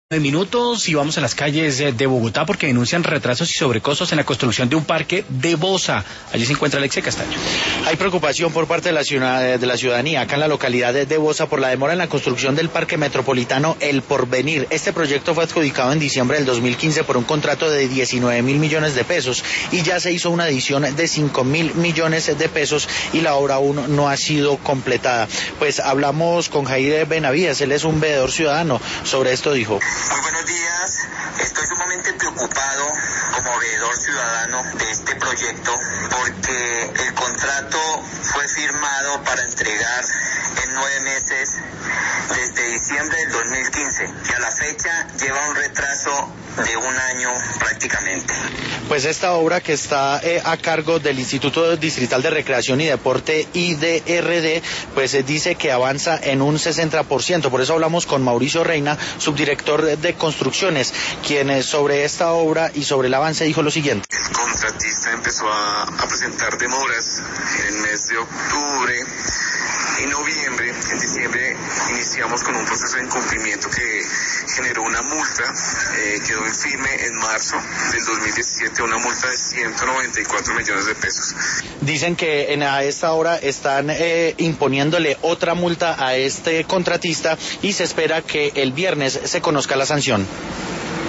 Minutos y vamos a las calles de Bogotá porque denuncian retrasos y sobrecostos en la construcción de un parque de Bosa. Allí se encuentra Alexia Castaño. Hay preocupación por parte de la ciudadanía acá en la localidad de Bosa por la demora en la construcción del parque metropolitano El Porvenir. Este proyecto fue adjudicado en diciembre del 2015 por un contrato de 19.000 millones de pesos y ya se hizo una adición de 5.000 millones de pesos y la obra aún no ha sido completada. Pues hablamos con Jair Benavides, él es un veedor ciudadano. Sobre esto dijo: Muy buenos días, estoy sumamente preocupado como veedor ciudadano de este proyecto porque el contrato fue firmado para entregar en 9 meses desde diciembre del 2015 y a la fecha lleva un retraso de un año prácticamente. Pues esta obra que está a cargo del Instituto Distrital de Recreación y Deporte IDRD, pues dice que avanza en un 60%. Por eso hablamos con Mauricio Reina, subdirector de construcciones, quien sobre esta obra y sobre el avance dijo lo siguiente. El contratista empezó a presentar demoras en el mes de octubre y noviembre. En diciembre iniciamos con un proceso de incumplimiento que generó una multa, quedó en firme en marzo del 2017 una multa de 194 millones de pesos. Dicen que a esta hora están imponiéndole otra multa a este contratista y se espera que el viernes se conozca la sanción.